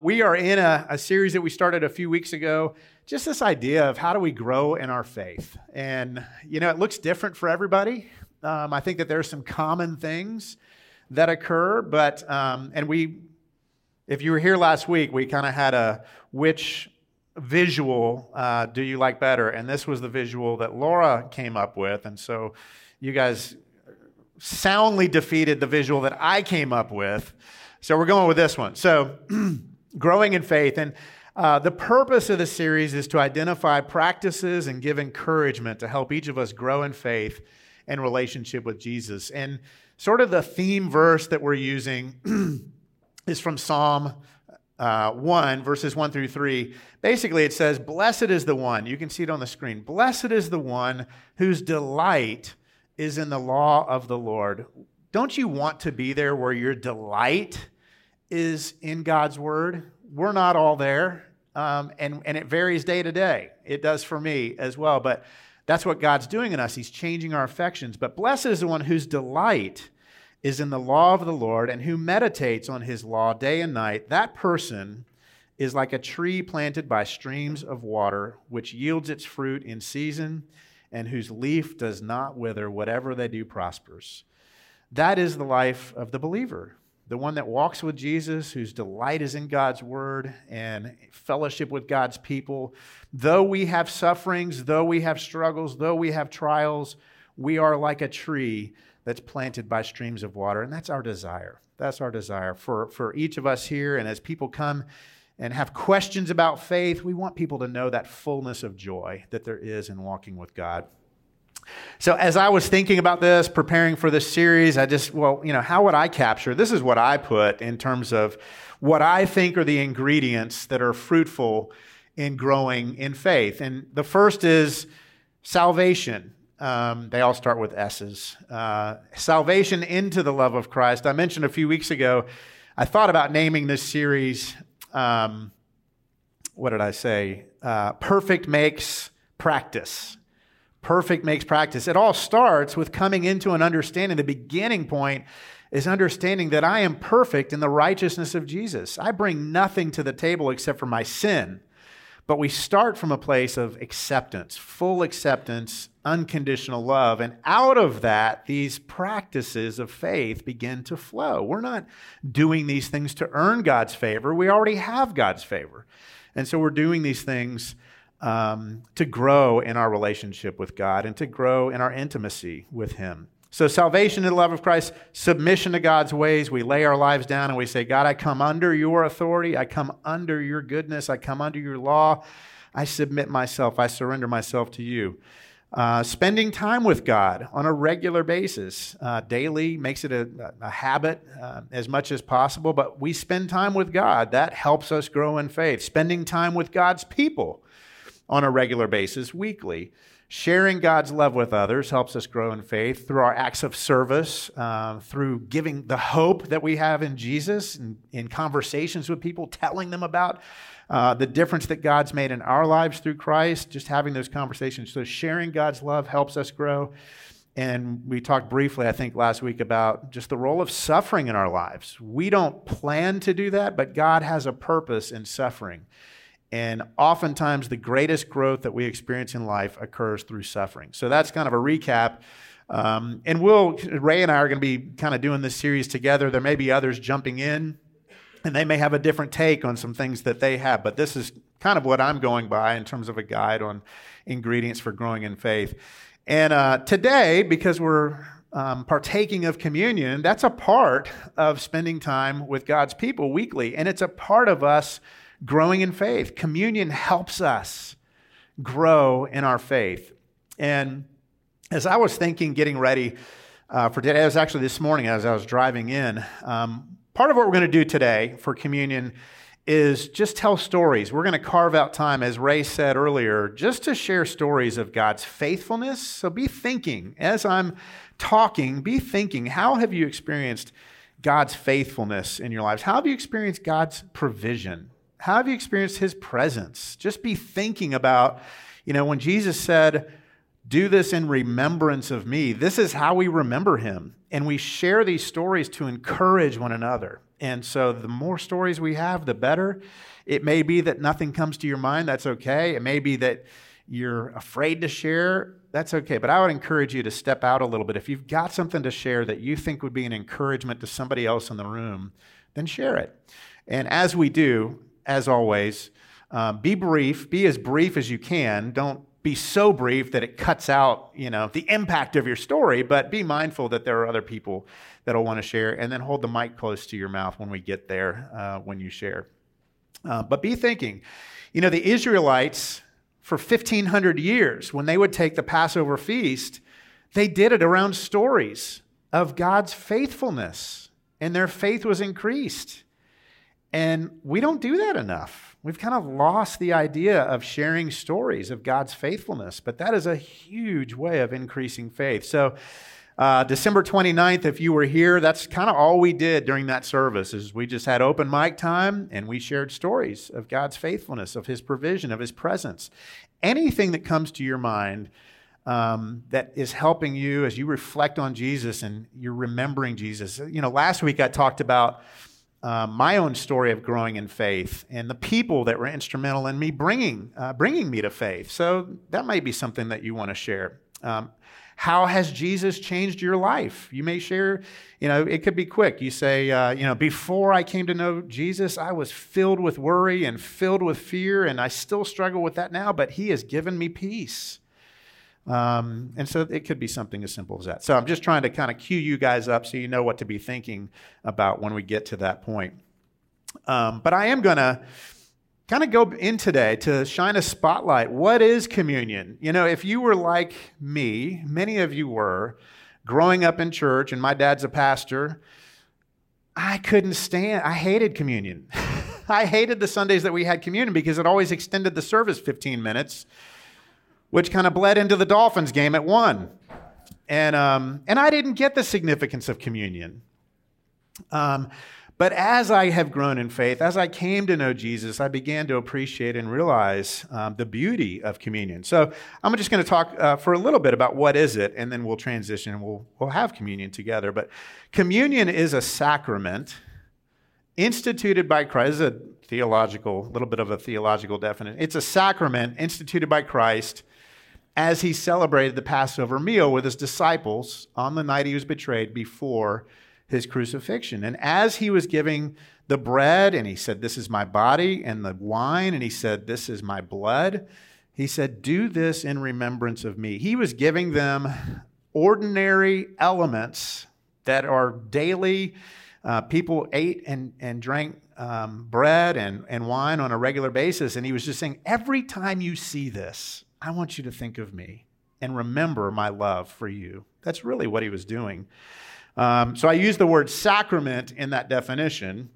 We are in a series that we started a few weeks ago, just this idea of how do we grow in our faith. And, it looks different for everybody. I think that there are some common things that occur, but, if you were here last week, we kind of had a which visual do you like better? And this was the visual that Laura came up with. And so you guys soundly defeated the visual that I came up with. So we're going with this one. So growing in faith. And the purpose of this series is to identify practices and give encouragement to help each of us grow in faith and relationship with Jesus. And sort of the theme verse that we're using is from Psalm 1, verses 1 through 3. Basically, it says, "Blessed is the one," you can see it on the screen, "Blessed is the one whose delight is in the law of the Lord." Don't you want to be there where your delight is in God's word? We're not all there, and it varies day to day. It does for me as well, but that's what God's doing in us. He's changing our affections. But blessed is the one whose delight is in the law of the Lord and who meditates on his law day and night. That person is like a tree planted by streams of water, which yields its fruit in season and whose leaf does not wither. Whatever they do prospers. That is the life of the believer, the one that walks with Jesus, whose delight is in God's word and fellowship with God's people. Though we have sufferings, though we have struggles, though we have trials, we are like a tree that's planted by streams of water. And that's our desire. That's our desire for each of us here. And as people come and have questions about faith, we want people to know that fullness of joy that there is in walking with God. So as I was thinking about this, preparing for this series, how would I capture? This is what I put in terms of what I think are the ingredients that are fruitful in growing in faith. And the first is salvation. They all start with S's. Salvation into the love of Christ. I mentioned a few weeks ago, I thought about naming this series, what did I say? Perfect makes practice. Perfect makes practice. It all starts with coming into an understanding. The beginning point is understanding that I am perfect in the righteousness of Jesus. I bring nothing to the table except for my sin. But we start from a place of acceptance, full acceptance, unconditional love. And out of that, these practices of faith begin to flow. We're not doing these things to earn God's favor. We already have God's favor. And so we're doing these things to grow in our relationship with God and to grow in our intimacy with Him. So salvation in the love of Christ, submission to God's ways. We lay our lives down and we say, God, I come under your authority. I come under your goodness. I come under your law. I submit myself. I surrender myself to you. Spending time with God on a regular basis, daily, makes it a habit as much as possible, but we spend time with God. That helps us grow in faith. Spending time with God's people on a regular basis, weekly. Sharing God's love with others helps us grow in faith through our acts of service, through giving the hope that we have in Jesus, and in conversations with people, telling them about the difference that God's made in our lives through Christ, just having those conversations. So sharing God's love helps us grow. And we talked briefly, I think, last week about just the role of suffering in our lives. We don't plan to do that, but God has a purpose in suffering. And oftentimes the greatest growth that we experience in life occurs through suffering. So that's kind of a recap. And Ray and I are going to be kind of doing this series together. There may be others jumping in, and they may have a different take on some things that they have. But this is kind of what I'm going by in terms of a guide on ingredients for growing in faith. And today, because we're partaking of communion, that's a part of spending time with God's people weekly. And it's a part of us growing in faith. Communion helps us grow in our faith. And as I was thinking, getting ready for today, it was actually this morning as I was driving in, part of what we're going to do today for communion is just tell stories. We're going to carve out time, as Ray said earlier, just to share stories of God's faithfulness. So be thinking, as I'm talking, be thinking, how have you experienced God's faithfulness in your lives? How have you experienced God's provision? How have you experienced His presence? Just be thinking about, when Jesus said, Do this in remembrance of me. This is how we remember him. And we share these stories to encourage one another. And so the more stories we have, the better. It may be that nothing comes to your mind. That's okay. It may be that you're afraid to share. That's okay. But I would encourage you to step out a little bit. If you've got something to share that you think would be an encouragement to somebody else in the room, then share it. And as we do, as always, be brief. Be as brief as you can. Don't be so brief that it cuts out, the impact of your story, but be mindful that there are other people that'll want to share, and then hold the mic close to your mouth when we get there, when you share. But be thinking, the Israelites for 1,500 years, when they would take the Passover feast, they did it around stories of God's faithfulness, and their faith was increased. And we don't do that enough. We've kind of lost the idea of sharing stories of God's faithfulness, but that is a huge way of increasing faith. So December 29th, if you were here, that's kind of all we did during that service is we just had open mic time and we shared stories of God's faithfulness, of his provision, of his presence. Anything that comes to your mind that is helping you as you reflect on Jesus and you're remembering Jesus. Last week I talked about my own story of growing in faith and the people that were instrumental in me bringing me to faith. So that might be something that you want to share. How has Jesus changed your life? You may share, it could be quick. You say, before I came to know Jesus, I was filled with worry and filled with fear, and I still struggle with that now, but he has given me peace. And so it could be something as simple as that. So I'm just trying to kind of cue you guys up so you know what to be thinking about when we get to that point. But I am going to kind of go in today to shine a spotlight. What is communion? If you were like me, many of you were, growing up in church, and my dad's a pastor, I hated communion. I hated the Sundays that we had communion because it always extended the service 15 minutes, which kind of bled into the Dolphins game at 1. And I didn't get the significance of communion. But as I have grown in faith, as I came to know Jesus, I began to appreciate and realize the beauty of communion. So I'm just going to talk for a little bit about what is it, and then we'll transition and we'll have communion together. But communion is a sacrament instituted by Christ. This is a little bit of a theological definition. It's a sacrament instituted by Christ as he celebrated the Passover meal with his disciples on the night he was betrayed before his crucifixion. And as he was giving the bread, and he said, "This is my body," and the wine, and he said, "This is my blood," he said, "Do this in remembrance of me." He was giving them ordinary elements that are daily. People ate and drank bread and wine on a regular basis. And he was just saying, every time you see this, I want you to think of me and remember my love for you. That's really what he was doing. So I use the word sacrament in that definition.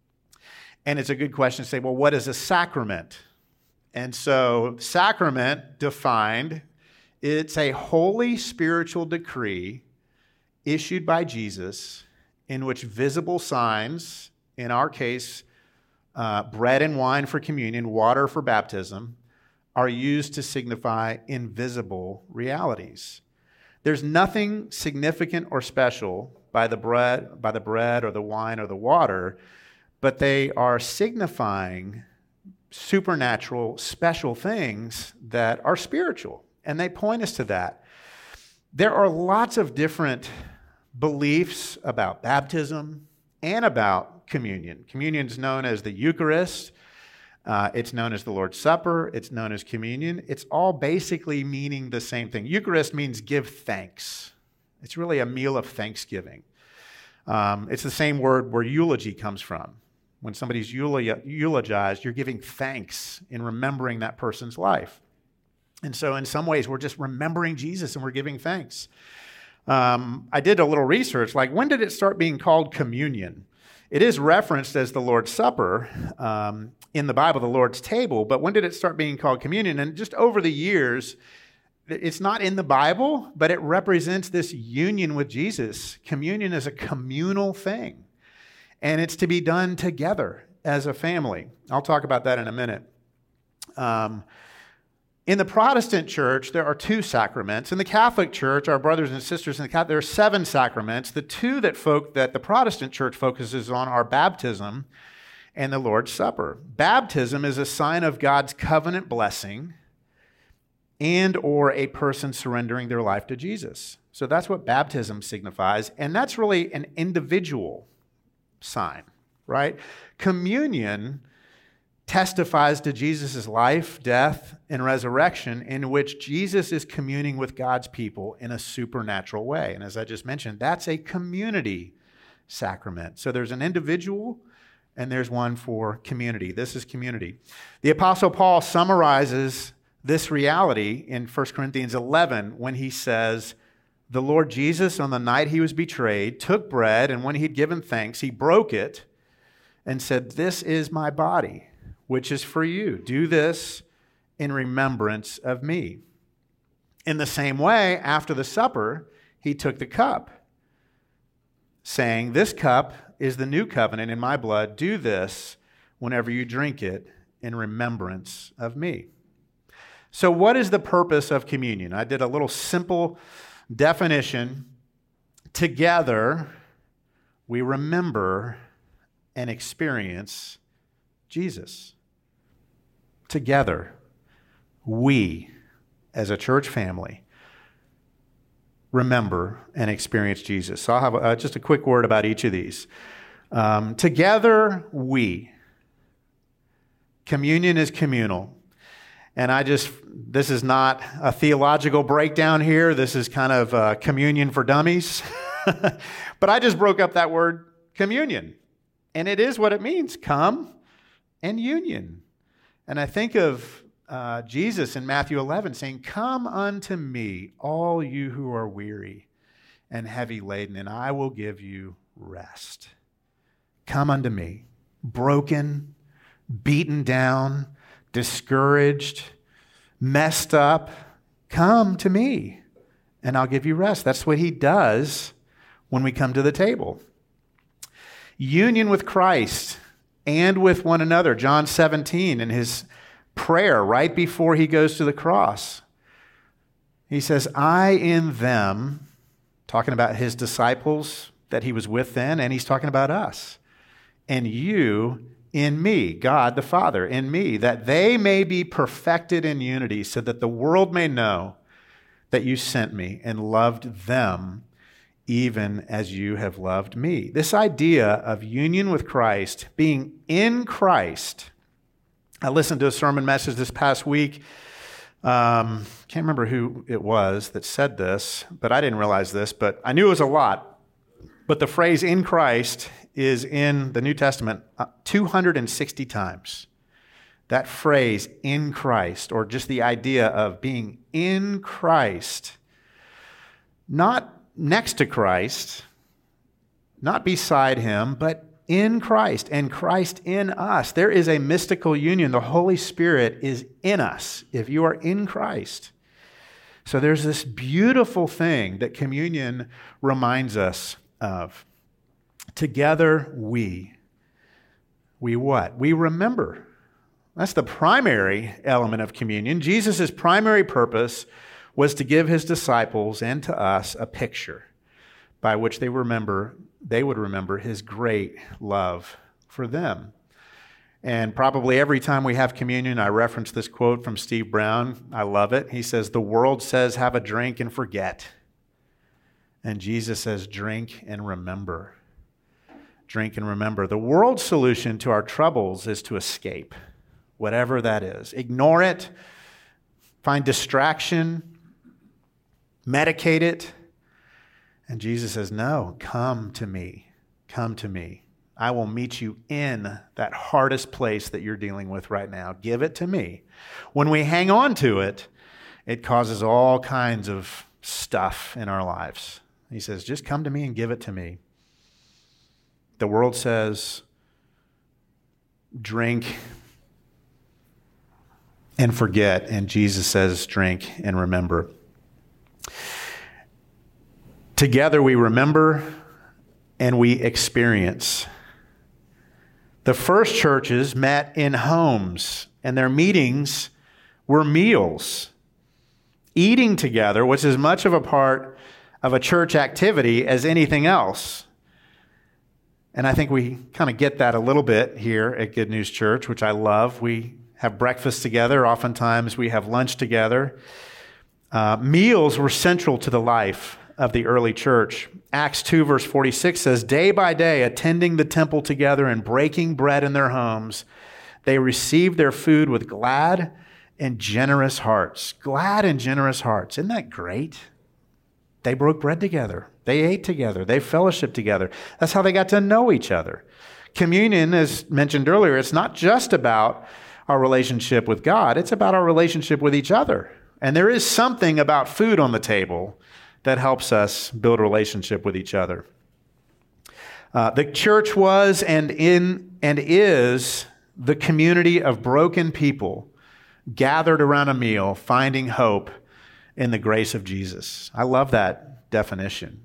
And it's a good question to say, well, what is a sacrament? And so sacrament defined, it's a holy spiritual decree issued by Jesus in which visible signs, in our case, bread and wine for communion, water for baptism, are used to signify invisible realities. There's nothing significant or special by the bread or the wine or the water, but they are signifying supernatural, special things that are spiritual, and they point us to that. There are lots of different beliefs about baptism and about communion. Communion is known as the Eucharist. It's known as the Lord's Supper. It's known as communion. It's all basically meaning the same thing. Eucharist means give thanks. It's really a meal of thanksgiving. It's the same word where eulogy comes from. When somebody's eulogized, you're giving thanks in remembering that person's life. And so in some ways, we're just remembering Jesus and we're giving thanks. I did a little research, like when did it start being called communion? It is referenced as the Lord's Supper in the Bible, the Lord's table, but when did it start being called communion? And just over the years, it's not in the Bible, but it represents this union with Jesus. Communion is a communal thing, and it's to be done together as a family. I'll talk about that in a minute. In the Protestant church, there are 2 sacraments. In the Catholic church, our brothers and sisters in the Catholic, there are 7 sacraments. The 2 that the Protestant church focuses on are baptism and the Lord's Supper. Baptism is a sign of God's covenant blessing and or a person surrendering their life to Jesus. So that's what baptism signifies, and that's really an individual sign, right? Communion testifies to Jesus' life, death, and resurrection, in which Jesus is communing with God's people in a supernatural way. And as I just mentioned, that's a community sacrament. So there's an individual and there's one for community. This is community. The Apostle Paul summarizes this reality in 1 Corinthians 11 when he says, "The Lord Jesus, on the night he was betrayed, took bread, and when he'd given thanks, he broke it and said, 'This is my body, which is for you. Do this in remembrance of me.' In the same way, after the supper, he took the cup, saying, 'This cup is the new covenant in my blood. Do this whenever you drink it in remembrance of me.'" So what is the purpose of communion? I did a little simple definition. Together, we remember and experience Jesus. Together, we, as a church family, remember and experience Jesus. So I'll have just a quick word about each of these. Together, we. Communion is communal. And this is not a theological breakdown here. This is kind of communion for dummies. But I just broke up that word communion. And it is what it means, come and union. And I think of Jesus in Matthew 11 saying, "Come unto me, all you who are weary and heavy laden, and I will give you rest." Come unto me, broken, beaten down, discouraged, messed up. Come to me, and I'll give you rest. That's what he does when we come to the table. Union with Christ and with one another. John 17, in his prayer right before he goes to the cross, he says, "I in them," talking about his disciples that he was with then, and he's talking about us, "and you in me," God the Father, "in me, that they may be perfected in unity, so that the world may know that you sent me and loved them even as you have loved me." This idea of union with Christ, being in Christ. I listened to a sermon message this past week. Can't remember who it was that said this, but I didn't realize this, but I knew it was a lot. But the phrase "in Christ" is in the New Testament 260 times. That phrase, "in Christ," or just the idea of being in Christ, not next to Christ, not beside him, but in Christ, and Christ in us. There is a mystical union. The Holy Spirit is in us if you are in Christ. So there's this beautiful thing that communion reminds us of. Together, we what? We remember. That's the primary element of communion. Jesus' primary purpose was to give his disciples and to us a picture by which they would remember his great love for them. And probably every time we have communion, I reference this quote from Steve Brown. I love it. He says, "The world says, have a drink and forget." And Jesus says, drink and remember. Drink and remember. The world's solution to our troubles is to escape, whatever that is. Ignore it, find distraction, medicate it. And Jesus says, no, come to me. Come to me. I will meet you in that hardest place that you're dealing with right now. Give it to me. When we hang on to it, it causes all kinds of stuff in our lives. He says, just come to me and give it to me. The world says, drink and forget. And Jesus says, drink and remember. Together we remember and we experience. The first churches met in homes, and their meetings were meals. Eating together was as much of a part of a church activity as anything else. And I think we kind of get that a little bit here at Good News Church, which I love. We have breakfast together. Oftentimes we have lunch together. Meals were central to the life of the early church. Acts 2 verse 46 says, day by day, attending the temple together and breaking bread in their homes, they received their food with glad and generous hearts. Glad and generous hearts. Isn't that great? They broke bread together. They ate together. They fellowshiped together. That's how they got to know each other. Communion, as mentioned earlier, it's not just about our relationship with God. It's about our relationship with each other. And there is something about food on the table that helps us build a relationship with each other. The church was and is the community of broken people gathered around a meal, finding hope in the grace of Jesus. I love that definition.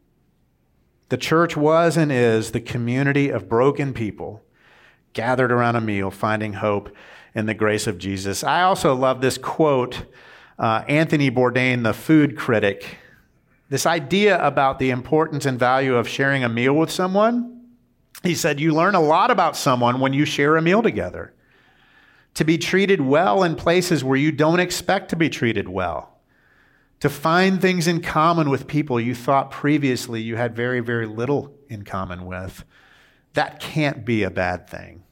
The church was and is the community of broken people gathered around a meal, finding hope in the grace of Jesus. I also love this quote, Anthony Bourdain, the food critic, this idea about the importance and value of sharing a meal with someone. He said, you learn a lot about someone when you share a meal together. To be treated well in places where you don't expect to be treated well. To find things in common with people you thought previously you had very, very little in common with. That can't be a bad thing.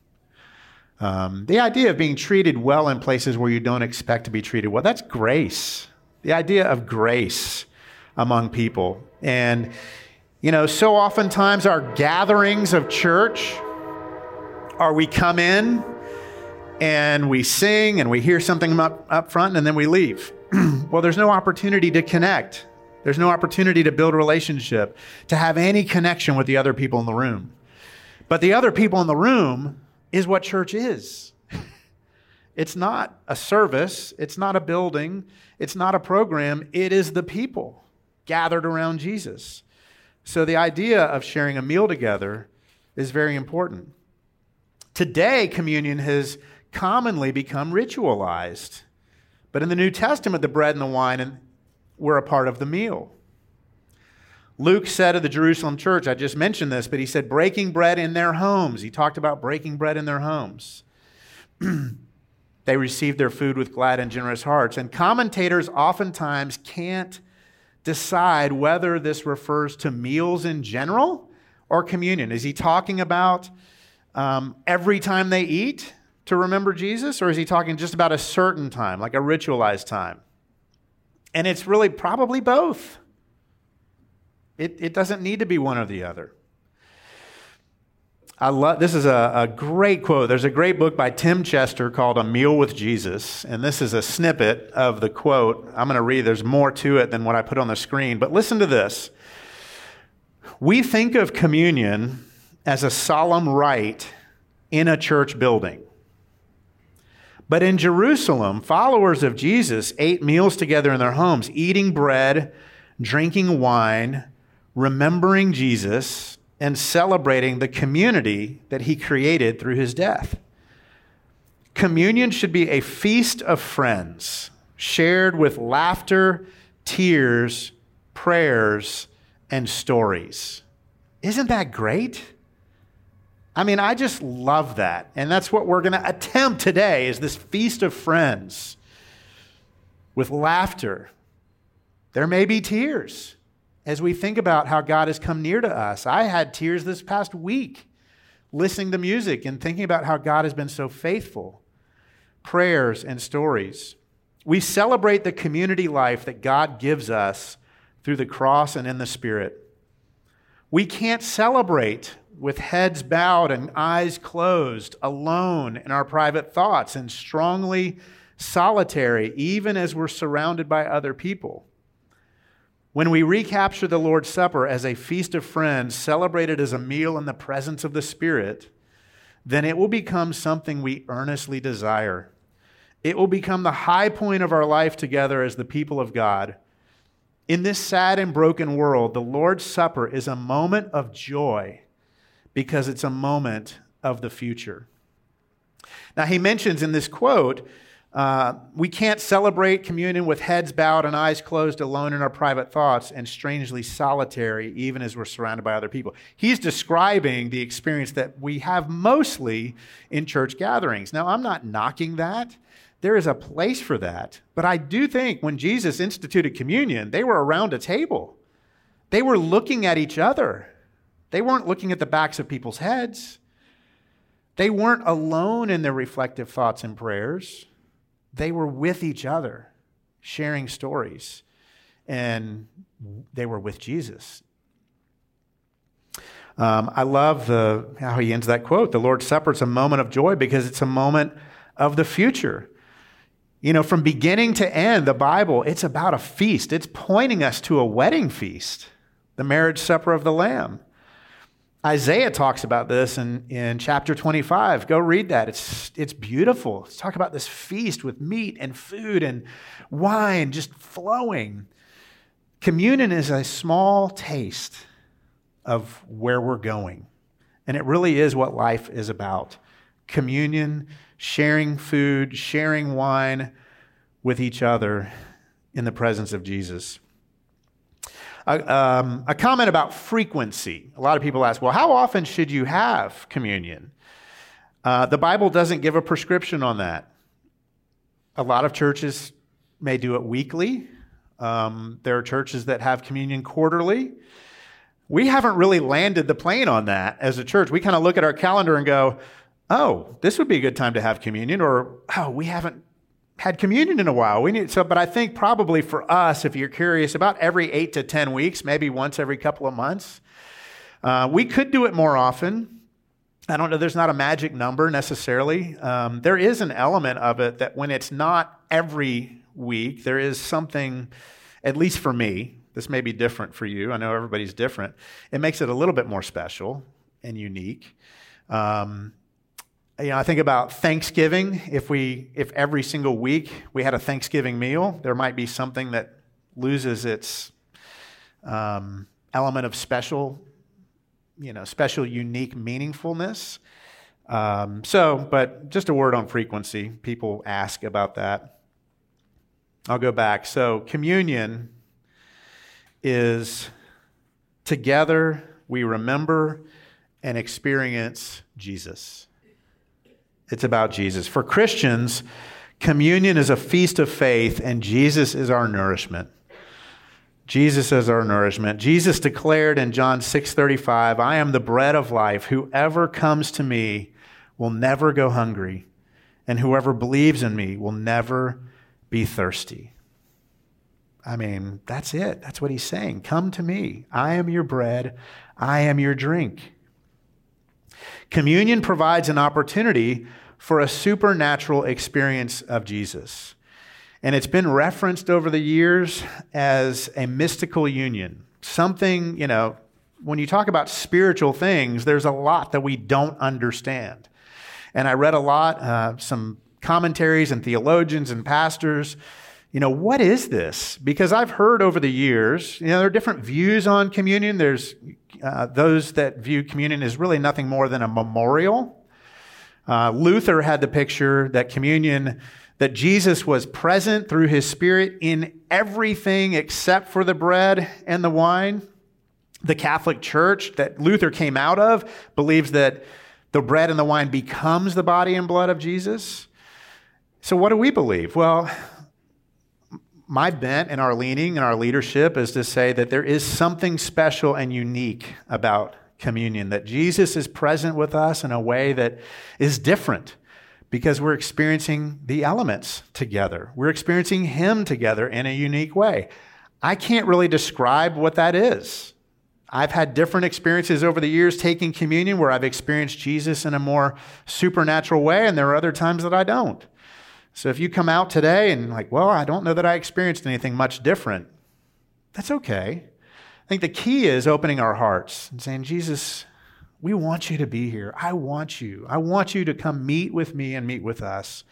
The idea of being treated well in places where you don't expect to be treated well, that's grace. The idea of grace among people. And, so oftentimes our gatherings of church are we come in and we sing and we hear something up front and then we leave. Well, there's no opportunity to connect. There's no opportunity to build a relationship, to have any connection with the other people in the room. But the other people in the room is what church is. It's not a service. It's not a building. It's not a program. It is the people gathered around Jesus. So the idea of sharing a meal together is very important. Today, communion has commonly become ritualized. But in the New Testament, the bread and the wine were a part of the meal. Luke said of the Jerusalem church, I just mentioned this, but he said breaking bread in their homes. He talked about breaking bread in their homes. They received their food with glad and generous hearts. And commentators oftentimes can't decide whether this refers to meals in general or communion. Is he talking about every time they eat to remember Jesus, or is he talking just about a certain time, like a ritualized time? And it's really probably both. It doesn't need to be one or the other. This is a great quote. There's a great book by Tim Chester called A Meal with Jesus, and this is a snippet of the quote. I'm going to read. There's more to it than what I put on the screen, but listen to this. We think of communion as a solemn rite in a church building. But in Jerusalem, followers of Jesus ate meals together in their homes, eating bread, drinking wine, remembering Jesus, and celebrating the community that he created through his death. Communion should be a feast of friends, shared with laughter, tears, prayers, and stories. Isn't that great? I mean, I just love that. And that's what we're going to attempt today, is this feast of friends with laughter. There may be tears as we think about how God has come near to us. I had tears this past week listening to music and thinking about how God has been so faithful. Prayers and stories. We celebrate the community life that God gives us through the cross and in the Spirit. We can't celebrate with heads bowed and eyes closed, alone in our private thoughts and strongly solitary, even as we're surrounded by other people. When we recapture the Lord's Supper as a feast of friends, celebrated as a meal in the presence of the Spirit, then it will become something we earnestly desire. It will become the high point of our life together as the people of God. In this sad and broken world, the Lord's Supper is a moment of joy because it's a moment of the future. Now, he mentions in this quote We can't celebrate communion with heads bowed and eyes closed, alone in our private thoughts, and strangely solitary, even as we're surrounded by other people. He's describing the experience that we have mostly in church gatherings. Now, I'm not knocking that. There is a place for that. But I do think when Jesus instituted communion, they were around a table. They were looking at each other. They weren't looking at the backs of people's heads. They weren't alone in their reflective thoughts and prayers. They were with each other, sharing stories. And they were with Jesus. I love how he ends that quote. The Lord's Supper is a moment of joy because it's a moment of the future. You know, from beginning to end, the Bible, it's about a feast. It's pointing us to a wedding feast, the marriage supper of the Lamb. Isaiah talks about this in chapter 25. Go read that. It's beautiful. Let's talk about this feast with meat and food and wine just flowing. Communion is a small taste of where we're going. And it really is what life is about. Communion, sharing food, sharing wine with each other in the presence of Jesus. A comment about frequency. A lot of people ask, well, how often should you have communion? The Bible doesn't give a prescription on that. A lot of churches may do it weekly. There are churches that have communion quarterly. We haven't really landed the plane on that as a church. We kind of look at our calendar and go, oh, this would be a good time to have communion, or, oh, we haven't had communion in a while. But I think probably for us, if you're curious, about every 8 to 10 weeks, maybe once every couple of months. We could do it more often. I don't know, there's not a magic number necessarily. There is an element of it that when it's not every week, there is something, at least for me, this may be different for you. I know everybody's different. It makes it a little bit more special and unique. I think about Thanksgiving. If every single week we had a Thanksgiving meal, there might be something that loses its element of special, unique meaningfulness. But just a word on frequency. People ask about that. I'll go back. So communion is together we remember and experience Jesus. It's about Jesus. For Christians, communion is a feast of faith, and Jesus is our nourishment. Jesus is our nourishment. Jesus declared in John 6:35, I am the bread of life. Whoever comes to me will never go hungry, and whoever believes in me will never be thirsty. I mean, that's it. That's what he's saying. Come to me. I am your bread. I am your drink. Communion provides an opportunity for a supernatural experience of Jesus. And it's been referenced over the years as a mystical union. Something, when you talk about spiritual things, there's a lot that we don't understand. And I read a lot, some commentaries and theologians and pastors, what is this? Because I've heard over the years, there are different views on communion. There's those that view communion as really nothing more than a memorial. Luther had the picture that communion, that Jesus was present through his Spirit in everything except for the bread and the wine. The Catholic Church that Luther came out of believes that the bread and the wine becomes the body and blood of Jesus. So what do we believe? Well, my bent and our leaning and our leadership is to say that there is something special and unique about communion, that Jesus is present with us in a way that is different because we're experiencing the elements together. We're experiencing him together in a unique way. I can't really describe what that is. I've had different experiences over the years taking communion where I've experienced Jesus in a more supernatural way, and there are other times that I don't. So if you come out today and I don't know that I experienced anything much different, that's okay. I think the key is opening our hearts and saying, Jesus, we want you to be here. I want you. I want you to come meet with me and meet with us.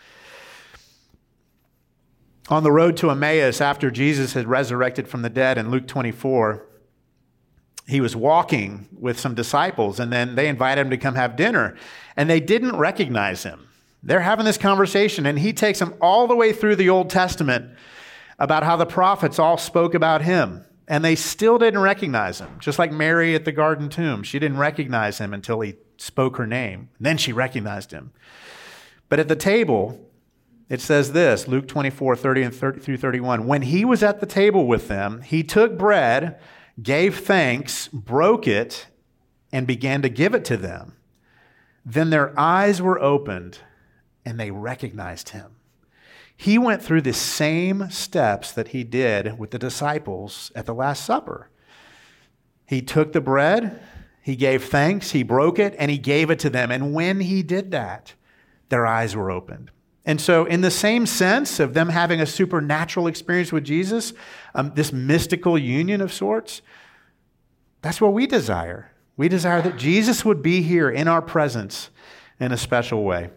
On the road to Emmaus, after Jesus had resurrected from the dead in Luke 24, he was walking with some disciples, and then they invited him to come have dinner, and they didn't recognize him. They're having this conversation, and he takes them all the way through the Old Testament about how the prophets all spoke about him, and they still didn't recognize him. Just like Mary at the garden tomb. She didn't recognize him until he spoke her name. Then she recognized him. But at the table, it says this, Luke 24:30 through 31. When he was at the table with them, he took bread, gave thanks, broke it, and began to give it to them. Then their eyes were opened, and they recognized him. He went through the same steps that he did with the disciples at the Last Supper. He took the bread, he gave thanks, he broke it, and he gave it to them. And when he did that, their eyes were opened. And so in the same sense of them having a supernatural experience with Jesus, this mystical union of sorts, that's what we desire. We desire that Jesus would be here in our presence in a special way.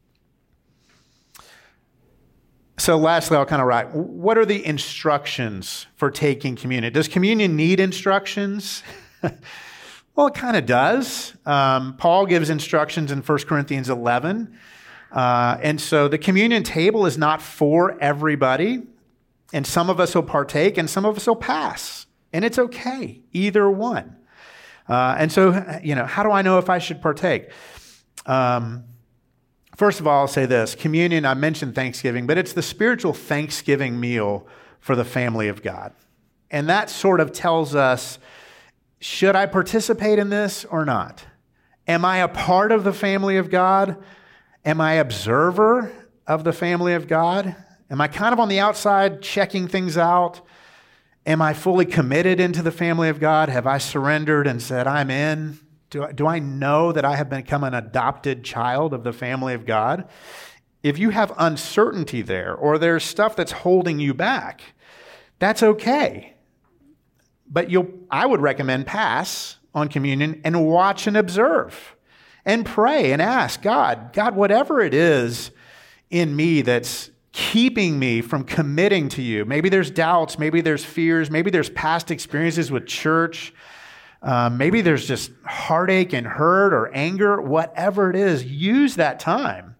So lastly, I'll kind of write, what are the instructions for taking communion? Does communion need instructions? Well, it kind of does. Paul gives instructions in 1 Corinthians 11. And so the communion table is not for everybody. And some of us will partake and some of us will pass. And it's okay, either one. And so, how do I know if I should partake? First of all, I'll say this. Communion, I mentioned Thanksgiving, but it's the spiritual Thanksgiving meal for the family of God. And that sort of tells us, should I participate in this or not? Am I a part of the family of God? Am I an observer of the family of God? Am I kind of on the outside checking things out? Am I fully committed into the family of God? Have I surrendered and said, I'm in? Do I know that I have become an adopted child of the family of God? If you have uncertainty there, or there's stuff that's holding you back, that's okay. But I would recommend pass on communion and watch and observe and pray and ask God, whatever it is in me that's keeping me from committing to you. Maybe there's doubts, maybe there's fears, maybe there's past experiences with church. Maybe there's just heartache and hurt or anger, whatever it is, use that time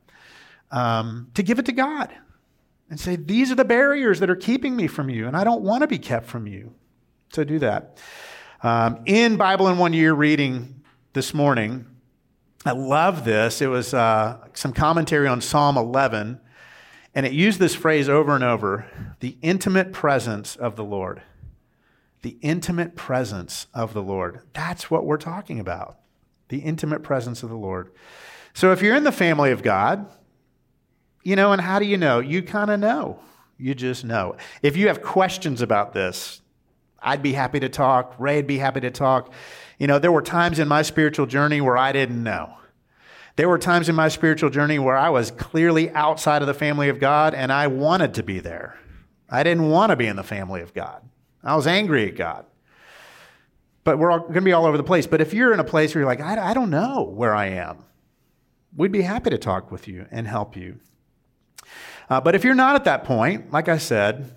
to give it to God and say, these are the barriers that are keeping me from you, and I don't want to be kept from you. So do that. In Bible in 1 Year reading this morning, I love this. It was some commentary on Psalm 11, and it used this phrase over and over, the intimate presence of the Lord. The intimate presence of the Lord. That's what we're talking about. The intimate presence of the Lord. So if you're in the family of God, and how do you know? You kind of know. You just know. If you have questions about this, I'd be happy to talk. Ray'd be happy to talk. There were times in my spiritual journey where I didn't know. There were times in my spiritual journey where I was clearly outside of the family of God and I wanted to be there. I didn't want to be in the family of God. I was angry at God. But we're going to be all over the place. But if you're in a place where you're like, I don't know where I am, we'd be happy to talk with you and help you. But if you're not at that point, like I said,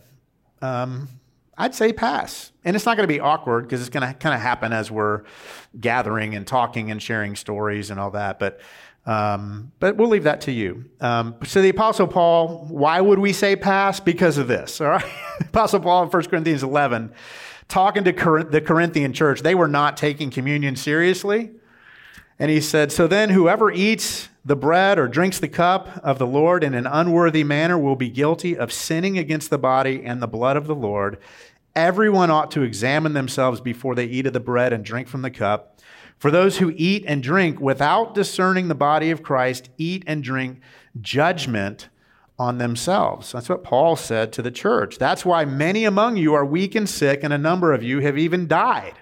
I'd say pass. And it's not going to be awkward because it's going to kind of happen as we're gathering and talking and sharing stories and all that. But we'll leave that to you. So the Apostle Paul, why would we say pass? Because of this, all right? Apostle Paul in 1 Corinthians 11, talking to the Corinthian church, they were not taking communion seriously. And he said, so then whoever eats the bread or drinks the cup of the Lord in an unworthy manner will be guilty of sinning against the body and the blood of the Lord. Everyone ought to examine themselves before they eat of the bread and drink from the cup. For those who eat and drink without discerning the body of Christ eat and drink judgment on themselves. That's what Paul said to the church. That's why many among you are weak and sick, and a number of you have even died.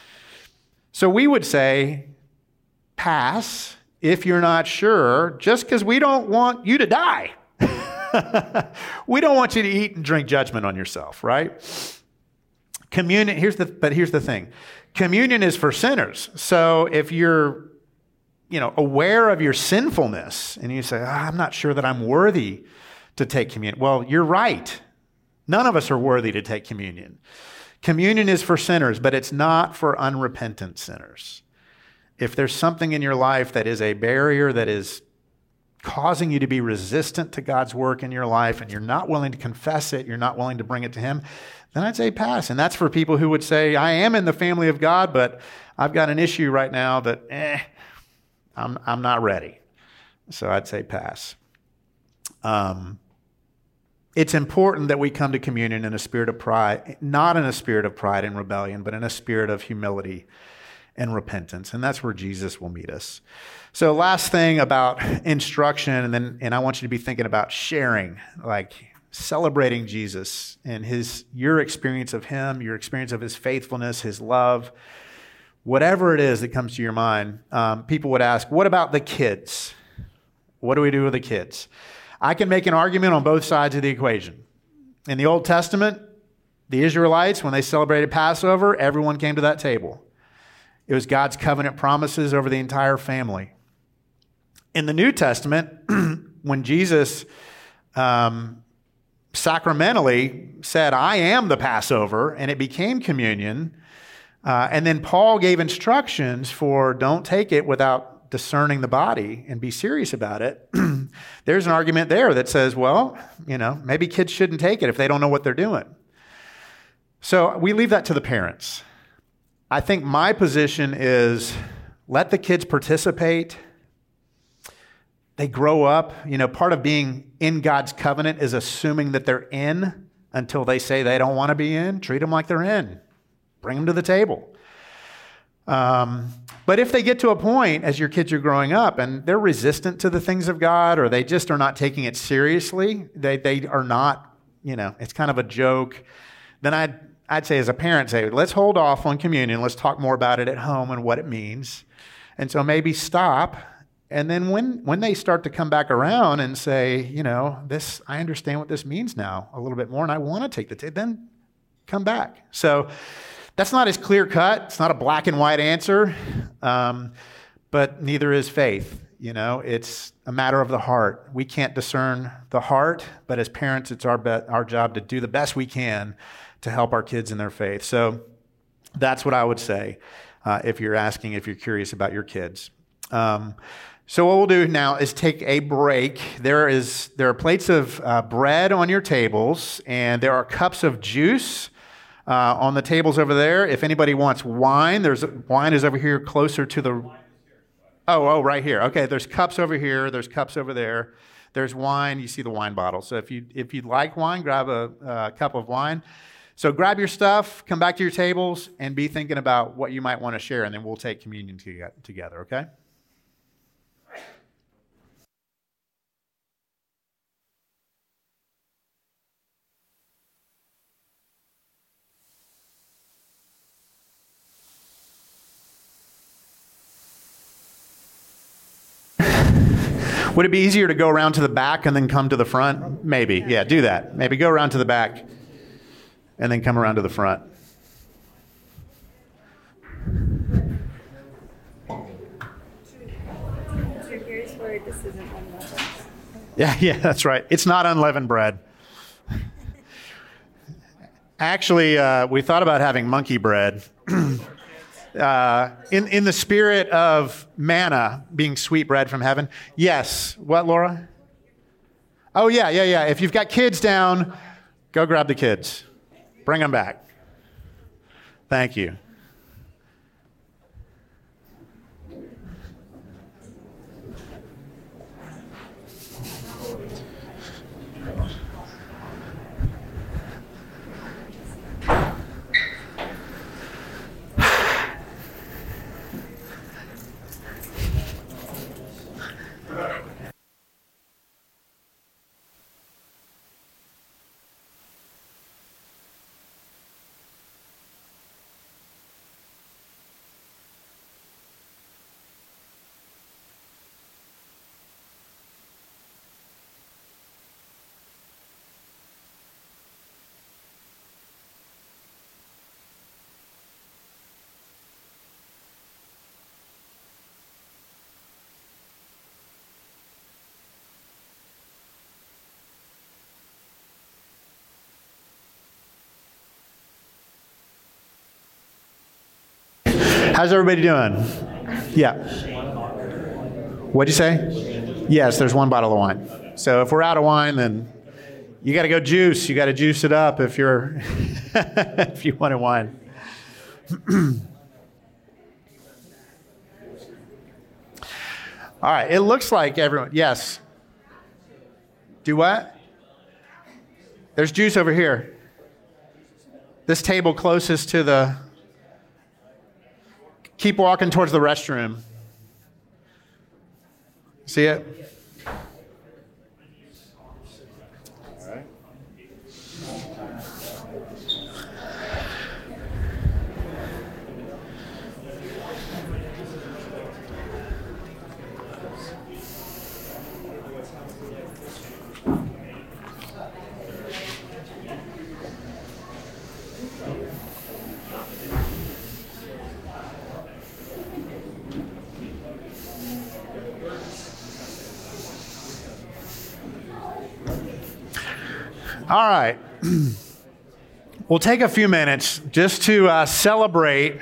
So we would say, pass if you're not sure, just because we don't want you to die. We don't want you to eat and drink judgment on yourself, right? Communion, here's the thing. Communion is for sinners. So if you're, aware of your sinfulness and you say, I'm not sure that I'm worthy to take communion. Well, you're right. None of us are worthy to take communion. Communion is for sinners, but it's not for unrepentant sinners. If there's something in your life that is a barrier that is causing you to be resistant to God's work in your life, and you're not willing to confess it, you're not willing to bring it to him, then I'd say pass. And that's for people who would say, I am in the family of God, but I've got an issue right now that I'm not ready. So I'd say pass. It's important that we come to communion in a spirit of pride, not in a spirit of pride and rebellion, but in a spirit of humility and repentance. And that's where Jesus will meet us. So last thing about instruction, and I want you to be thinking about sharing, like celebrating Jesus and your experience of him, your experience of his faithfulness, his love, whatever it is that comes to your mind. People would ask, what about the kids? What do we do with the kids? I can make an argument on both sides of the equation. In the Old Testament, the Israelites, when they celebrated Passover, everyone came to that table. It was God's covenant promises over the entire family. In the New Testament, when Jesus sacramentally said, I am the Passover, and it became communion, and then Paul gave instructions for don't take it without discerning the body and be serious about it. There's an argument there that says, well, maybe kids shouldn't take it if they don't know what they're doing. So we leave that to the parents. I think my position is let the kids participate. They grow up. Part of being in God's covenant is assuming that they're in until they say they don't want to be in. Treat them like they're in. Bring them to the table. But if they get to a point as your kids are growing up and they're resistant to the things of God, or they just are not taking it seriously, they are not, it's kind of a joke, then I'd say as a parent, say, let's hold off on communion. Let's talk more about it at home and what it means. And so maybe stop. And then when they start to come back around and say, I understand what this means now a little bit more, and I want to take then come back. So that's not as clear cut. It's not a black and white answer, but neither is faith. It's a matter of the heart. We can't discern the heart, but as parents, it's our job to do the best we can to help our kids in their faith. So that's what I would say if you're curious about your kids. So what we'll do now is take a break. There are plates of bread on your tables, and there are cups of juice on the tables over there. If anybody wants wine, wine is over here closer to the... Oh, right here. Okay, there's cups over here. There's cups over there. There's wine. You see the wine bottle. So if you'd like wine, grab a cup of wine. So grab your stuff, come back to your tables, and be thinking about what you might want to share, and then we'll take communion together, okay? Would it be easier to go around to the back and then come to the front? Maybe. Yeah, do that. Maybe go around to the back and then come around to the front. Yeah, that's right. It's not unleavened bread. Actually, we thought about having monkey bread. In the spirit of manna being sweet bread from heaven. Yes. What, Laura? Oh, yeah. If you've got kids down, go grab the kids. Bring them back. Thank you. How's everybody doing? Yeah. What'd you say? Yes, there's one bottle of wine. So if we're out of wine, then you got to go juice. You got to juice it up if you're if you want wine. All right. It looks like everyone. Yes. Do what? There's juice over here. This table closest to the. Keep walking towards the restroom. See it? All right. We'll take a few minutes just to celebrate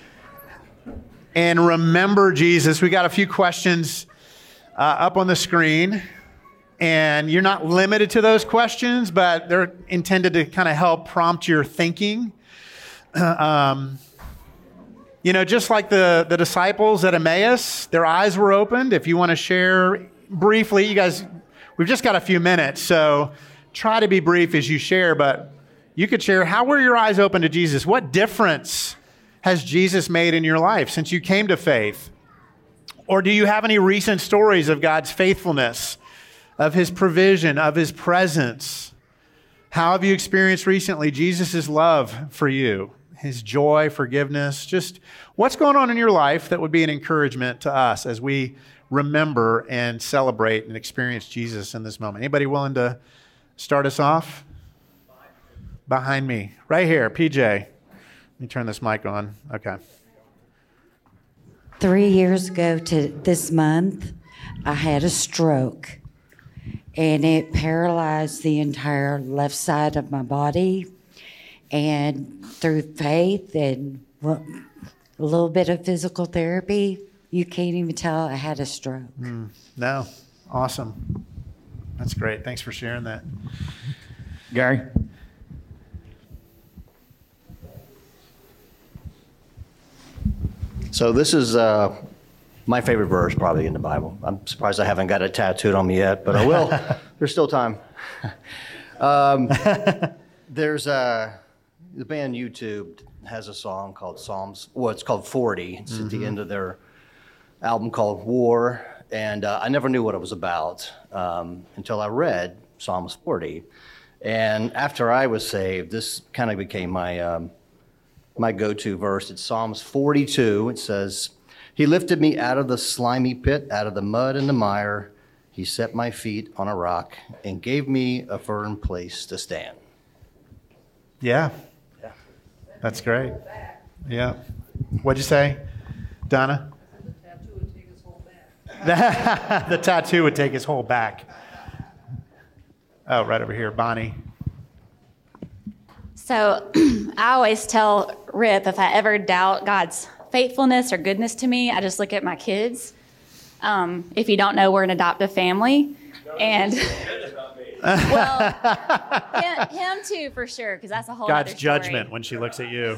and remember Jesus. We got a few questions up on the screen, and you're not limited to those questions, but they're intended to kind of help prompt your thinking. Just like the disciples at Emmaus, their eyes were opened. If you want to share briefly, you guys, we've just got a few minutes, so try to be brief as you share, but you could share, how were your eyes open to Jesus? What difference has Jesus made in your life since you came to faith? Or do you have any recent stories of God's faithfulness, of his provision, of his presence? How have you experienced recently Jesus' love for you, his joy, forgiveness? Just what's going on in your life that would be an encouragement to us as we remember and celebrate and experience Jesus in this moment? Anybody willing to start us off? Behind me. Right here, PJ. Let me turn this mic on. Okay. 3 years ago to this month, I had a stroke, and it paralyzed the entire left side of my body. And through faith and a little bit of physical therapy, you can't even tell I had a stroke. No. Awesome. That's great. Thanks for sharing that. Gary? So this is my favorite verse probably in the Bible. I'm surprised I haven't got it tattooed on me yet, but I will. There's still time. There's the band YouTube has a song called Psalms. Well, it's called 40. It's at the end of their album called War. And I never knew what it was about until I read Psalms 40. And after I was saved, this kind of became my my go-to verse. It's Psalms 42. It says, "He lifted me out of the slimy pit, out of the mud and the mire. He set my feet on a rock and gave me a firm place to stand." Yeah. That's great. Yeah. What'd you say, Donna? The tattoo would take his whole back. Oh, right over here, Bonnie. So I always tell Rip, if I ever doubt God's faithfulness or goodness to me, I just look at my kids. If you don't know, we're an adoptive family. And well, him too, for sure, because that's a whole God's other story. judgment when she looks at you.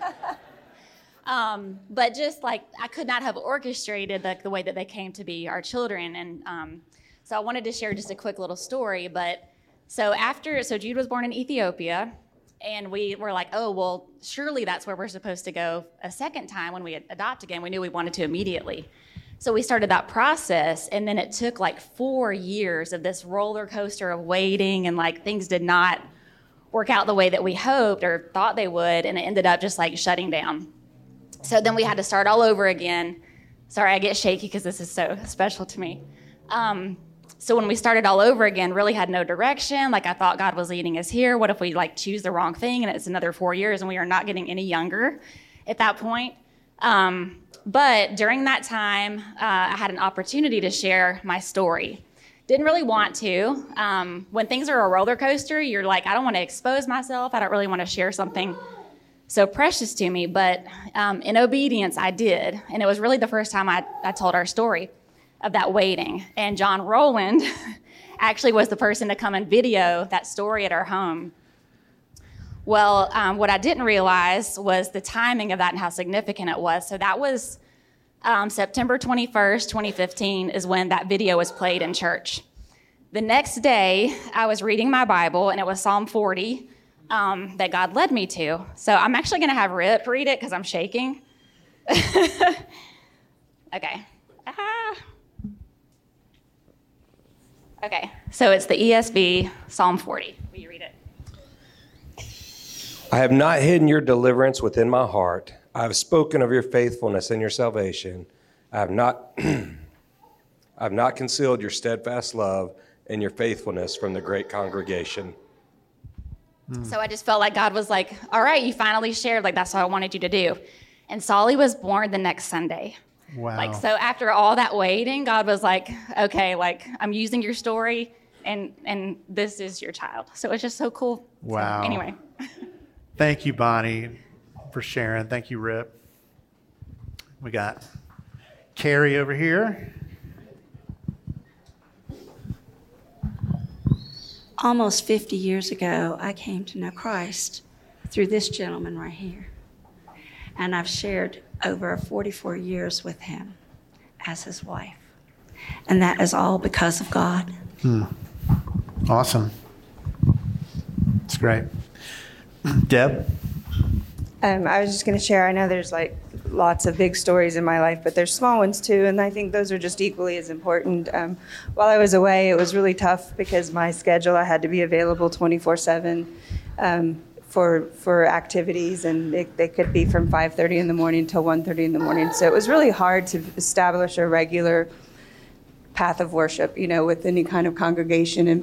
But just like I could not have orchestrated the way that they came to be our children. And so I wanted to share just a quick little story. But so Jude was born in Ethiopia, and we were like, oh, well, surely that's where we're supposed to go a second time when we adopt again. We knew we wanted to immediately. So we started that process, and then it took like 4 years of this roller coaster of waiting, and like things did not work out the way that we hoped or thought they would, and it ended up just like shutting down. So then we had to start all over again. Sorry, I get shaky because this is so special to me. So when we started all over again, really had no direction. Like I thought God was leading us here. What if we like choose the wrong thing and it's another 4 years and we are not getting any younger at that point? But during that time, I had an opportunity to share my story. Didn't really want to. When things are a roller coaster, you're like, I don't want to expose myself. I don't really want to share something so precious to me. But in obedience, I did. And it was really the first time I told our story. of that waiting. And John Rowland actually was the person to come and video that story at our home. Well, what I didn't realize was the timing of that and how significant it was. So that was September 21st, 2015 is when that video was played in church. The next day, I was reading my Bible, and it was Psalm 40 that God led me to. So I'm actually going to have Rip read it because I'm shaking. Okay. Okay, so it's the ESV, Psalm 40. Will you read it? I have not hidden your deliverance within my heart. I have spoken of your faithfulness and your salvation. I have not concealed your steadfast love and your faithfulness from the great congregation. So I just felt like God was like, all right, you finally shared, like that's what I wanted you to do. And Solly was born the next Sunday. Wow. Like, so after all that waiting, God was like, okay, like I'm using your story and this is your child. So it's just so cool. Wow. So, anyway. Thank you, Bonnie, for sharing. Thank you, Rip. We got Carrie over here. Almost 50 years ago, I came to know Christ through this gentleman right here. And I've shared over 44 years with him as his wife. And that is all because of God. Awesome. It's great. Deb? I was just going to share, I know there's like lots of big stories in my life, but there's small ones too, and I think those are just equally as important. While I was away, it was really tough because my schedule, I had to be available 24/7 for activities, and they could be from 5:30 in the morning till 1:30 in the morning. So it was really hard to establish a regular path of worship, with any kind of congregation and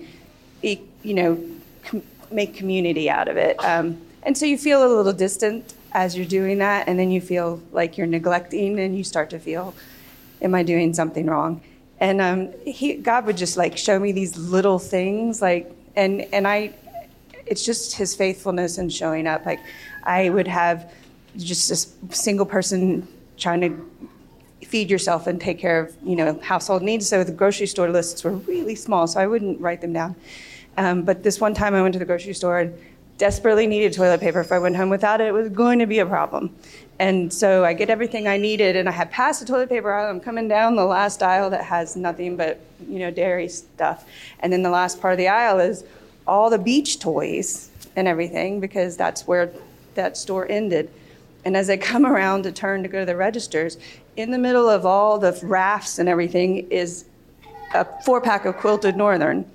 make community out of it. And so you feel a little distant as you're doing that, and then you feel like you're neglecting, and you start to feel, am I doing something wrong? And God would just like show me these little things, it's just his faithfulness and showing up. Like I would have just a single person trying to feed yourself and take care of, household needs. So the grocery store lists were really small, so I wouldn't write them down. But this one time I went to the grocery store and desperately needed toilet paper. If I went home without it, it was going to be a problem. And so I get everything I needed, and I had passed the toilet paper aisle. I'm coming down the last aisle that has nothing but, dairy stuff. And then the last part of the aisle is all the beach toys and everything, because that's where that store ended. And as I come around to turn to go to the registers, in the middle of all the rafts and everything is a 4-pack of Quilted Northern,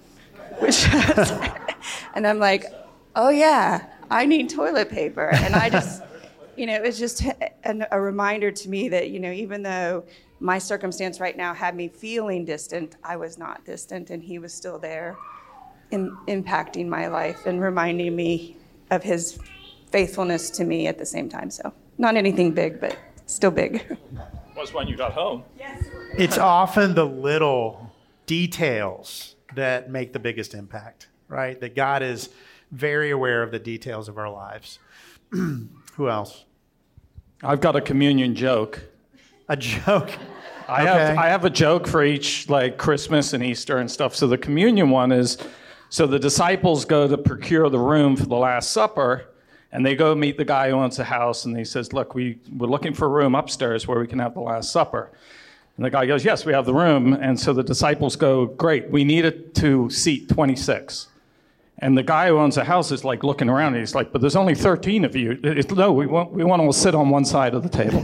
and I'm like, oh yeah, I need toilet paper. And I just, it was just a reminder to me that, even though my circumstance right now had me feeling distant, I was not distant, and he was still there impacting my life and reminding me of his faithfulness to me at the same time. So not anything big, but still big. Was when you got home. Yes. It's often the little details that make the biggest impact, right? That God is very aware of the details of our lives. Who else? I've got a communion joke. A joke? I have a joke for each, like Christmas and Easter and stuff. So the communion one is, so the disciples go to procure the room for the Last Supper, and they go meet the guy who owns the house, and he says, look, we're looking for a room upstairs where we can have the Last Supper. And the guy goes, yes, we have the room. And so the disciples go, great, we need it to seat 26. And the guy who owns the house is like looking around, and he's like, but there's only 13 of you. No, we want to sit on one side of the table.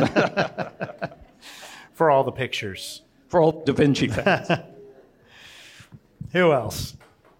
For all the pictures. For all Da Vinci fans. Who else?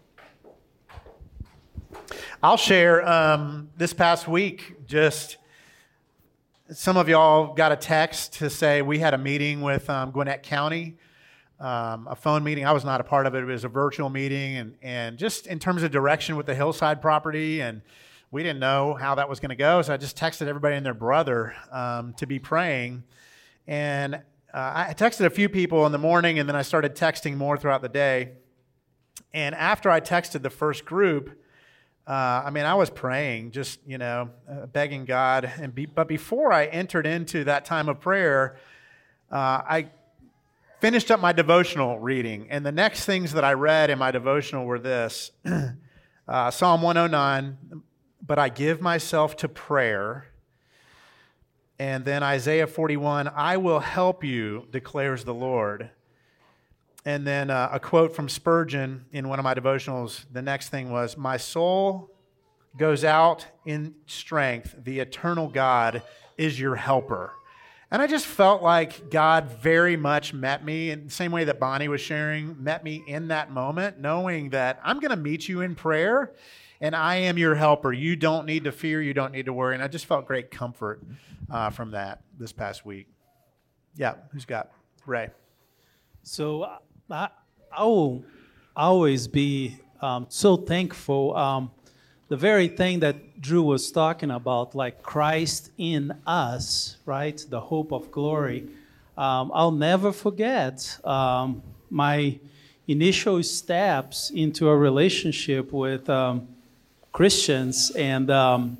I'll share this past week, just some of y'all got a text to say we had a meeting with Gwinnett County, a phone meeting. I was not a part of it. It was a virtual meeting, and just in terms of direction with the Hillside property, and we didn't know how that was going to go, so I just texted everybody and their brother to be praying. And I texted a few people in the morning, and then I started texting more throughout the day. And after I texted the first group, I was praying, just, begging God. But before I entered into that time of prayer, I finished up my devotional reading, and the next things that I read in my devotional were this. Psalm 109, but I give myself to prayer. And then Isaiah 41, I will help you, declares the Lord. And then a quote from Spurgeon in one of my devotionals, the next thing was, my soul goes out in strength. The eternal God is your helper. And I just felt like God very much met me in the same way that Bonnie was sharing, met me in that moment, knowing that I'm going to meet you in prayer and I am your helper. You don't need to fear. You don't need to worry. And I just felt great comfort from that this past week. Yeah, who's got? Ray. So I will always be so thankful. The very thing that Drew was talking about, like Christ in us, right? The hope of glory. I'll never forget my initial steps into a relationship with Christians. And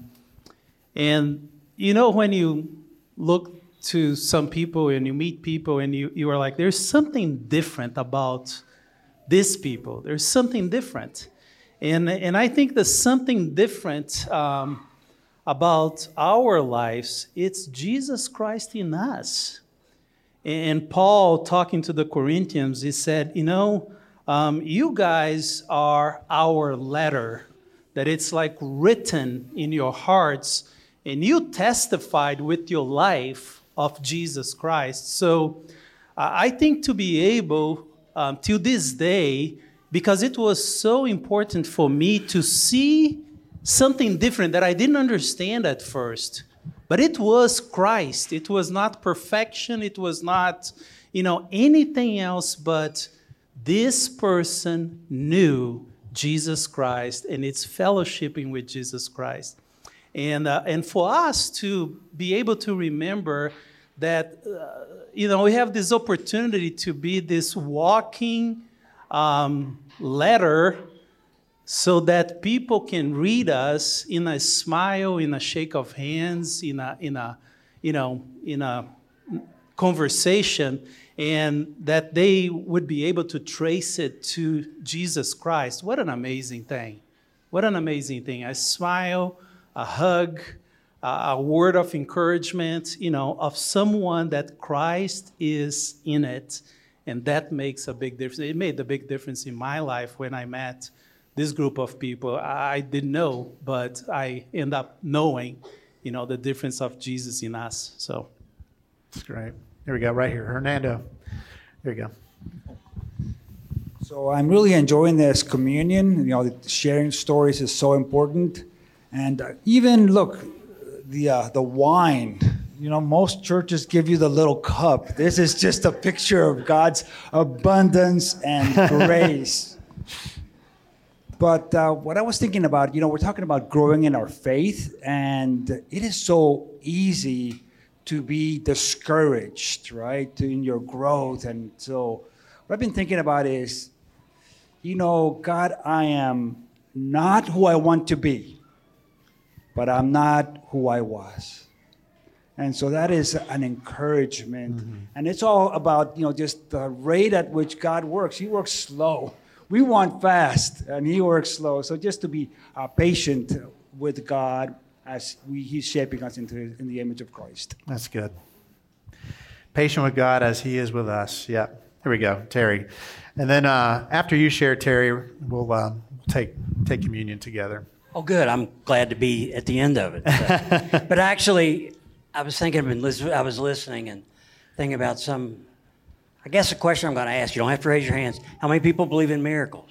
you know, when you look to some people and you meet people and you are like, there's something different about these people. There's something different. And I think there's something different about our lives. It's Jesus Christ in us. And Paul, talking to the Corinthians, he said, you know, you guys are our letter, that it's like written in your hearts, and you testified with your life of Jesus Christ. So I think to be able, till this day, because it was so important for me to see something different that I didn't understand at first. But it was Christ. It was not perfection. It was not, anything else, but this person knew Jesus Christ, and it's fellowshipping with Jesus Christ. And for us to be able to remember that, we have this opportunity to be this walking letter so that people can read us in a smile, in a shake of hands, in a conversation, and that they would be able to trace it to Jesus Christ. What an amazing thing. What an amazing thing. A smile, a hug, a word of encouragement, of someone that Christ is in it. And that makes a big difference. It made a big difference in my life when I met this group of people. I didn't know, but I end up knowing, the difference of Jesus in us. So that's great. Here we go, right here. Hernando. Here we go. So I'm really enjoying this communion. Sharing stories is so important. And even, look, the wine. Most churches give you the little cup. This is just a picture of God's abundance and grace. But what I was thinking about, we're talking about growing in our faith, and it is so easy to be discouraged, right, in your growth. And so what I've been thinking about is, God, I am not who I want to be, but I'm not who I was. And so that is an encouragement. Mm-hmm. And it's all about, just the rate at which God works. He works slow. We want fast, and he works slow. So just to be patient with God as he's shaping us in the image of Christ. That's good. Patient with God as he is with us. Yeah. Here we go, Terry. And then after you share, Terry, we'll take communion together. Oh, good. I'm glad to be at the end of it. But actually, I was thinking, I was listening and thinking about I guess a question I'm going to ask. You don't have to raise your hands. How many people believe in miracles?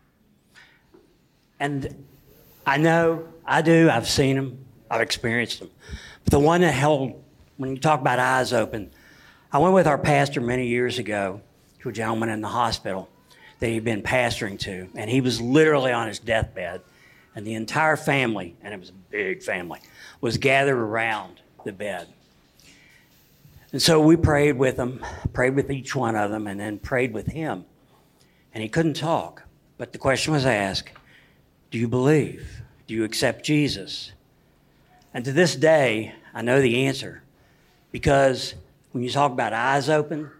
And I know, I do. I've seen them. I've experienced them. But the one that held, when you talk about eyes open, I went with our pastor many years ago to a gentleman in the hospital that he'd been pastoring to, and he was literally on his deathbed, and the entire family, and it was a big family, was gathered around the bed. And so we prayed with them, prayed with each one of them, and then prayed with him. And he couldn't talk. But the question was asked, do you believe? Do you accept Jesus? And to this day, I know the answer. Because when you talk about eyes open,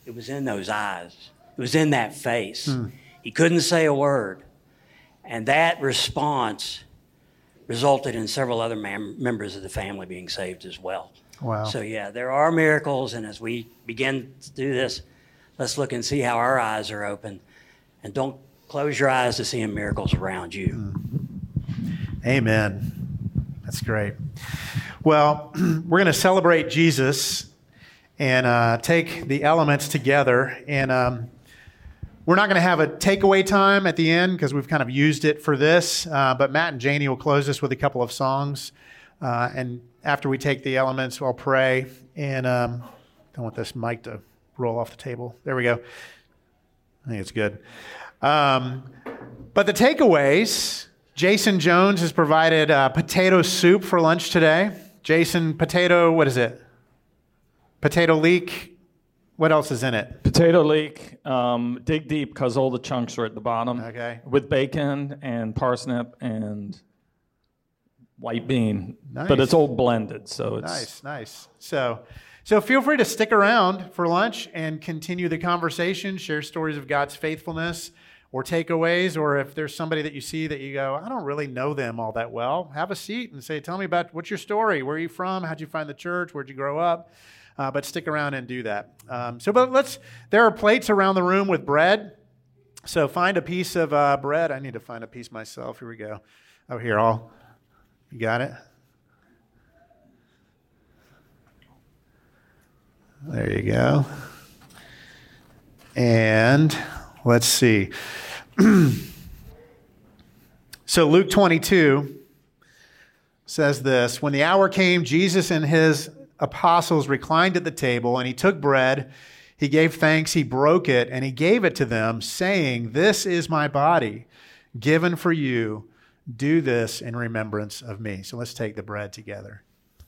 It was in those eyes. It was in that face. He couldn't say a word. And that response resulted in several other members of the family being saved as well. Wow. So yeah, there are miracles, and as we begin to do this, let's look and see how our eyes are open. And don't close your eyes to seeing miracles around you. Amen. That's great. Well, we're going to celebrate Jesus and take the elements together. And we're not going to have a takeaway time at the end because we've kind of used it for this. But Matt and Janie will close us with a couple of songs. And after we take the elements, I'll pray. And don't want this mic to roll off the table. There we go. I think it's good. But the takeaways, Jason Jones has provided potato soup for lunch today. Jason, potato, what is it? Potato leek. What else is in it? Potato leek, dig deep because all the chunks are at the bottom. Okay. With bacon and parsnip and white bean. Nice. But it's all blended, so it's... Nice. So feel free to stick around for lunch and continue the conversation, share stories of God's faithfulness or takeaways, or if there's somebody that you see that you go, I don't really know them all that well, have a seat and say, tell me about what's your story? Where are you from? How'd you find the church? Where'd you grow up? But stick around and do that. There are plates around the room with bread. So find a piece of bread. I need to find a piece myself. Here we go. Oh, here, you got it? There you go. And let's see. So Luke 22 says this, when the hour came, Jesus and his apostles reclined at the table, and he took bread, he gave thanks, he broke it, and he gave it to them, saying, this is my body given for you. Do this in remembrance of me. So let's take the bread together.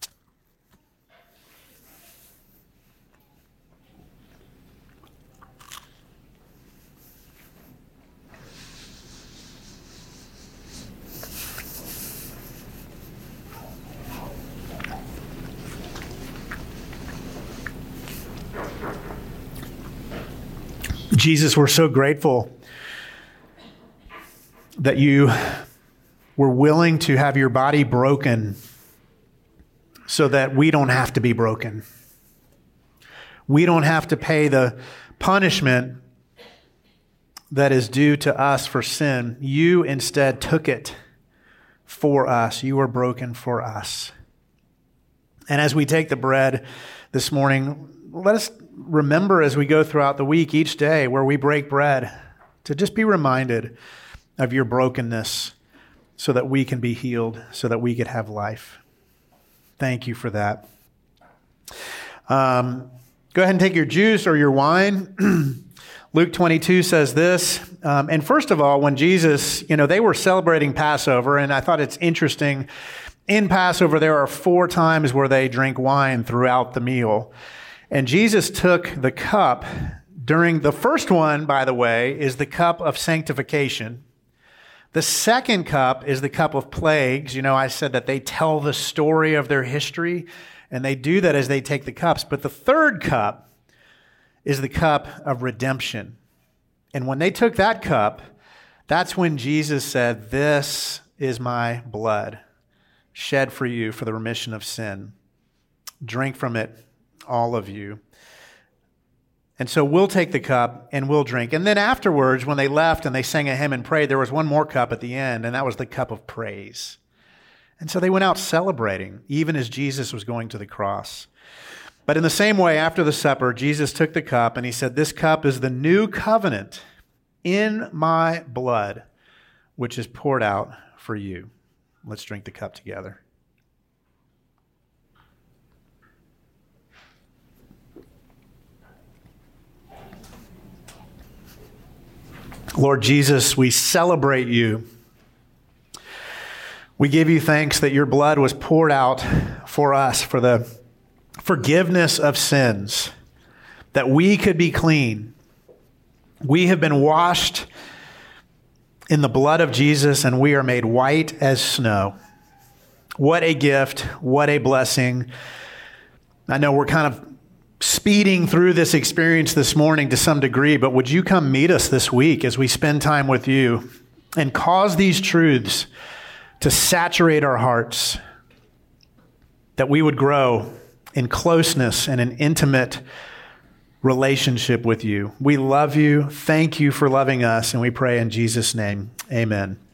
Jesus, we're so grateful that you were willing to have your body broken so that we don't have to be broken. We don't have to pay the punishment that is due to us for sin. You instead took it for us. You were broken for us. And as we take the bread this morning, let us remember as we go throughout the week, each day where we break bread, to just be reminded of your brokenness so that we can be healed, so that we could have life. Thank you for that. Go ahead and take your juice or your wine. Luke 22 says this. And first of all, when Jesus, they were celebrating Passover, and I thought it's interesting. In Passover, there are 4 times where they drink wine throughout the meal. And Jesus took the cup during the first one, by the way, is the cup of sanctification. The second cup is the cup of plagues. I said that they tell the story of their history, and they do that as they take the cups. But the third cup is the cup of redemption. And when they took that cup, that's when Jesus said, this is my blood, shed for you for the remission of sin. Drink from it, all of you. And so we'll take the cup and we'll drink. And then afterwards, when they left and they sang a hymn and prayed, there was one more cup at the end, and that was the cup of praise. And so they went out celebrating, even as Jesus was going to the cross. But in the same way, after the supper, Jesus took the cup and he said, this cup is the new covenant in my blood, which is poured out for you. Let's drink the cup together. Lord Jesus, we celebrate you. We give you thanks that your blood was poured out for us, for the forgiveness of sins, that we could be clean. We have been washed in the blood of Jesus, and we are made white as snow. What a gift, what a blessing. I know we're kind of speeding through this experience this morning to some degree, but would you come meet us this week as we spend time with you and cause these truths to saturate our hearts, that we would grow in closeness and an intimate relationship with you. We love you. Thank you for loving us, and we pray in Jesus' name. Amen.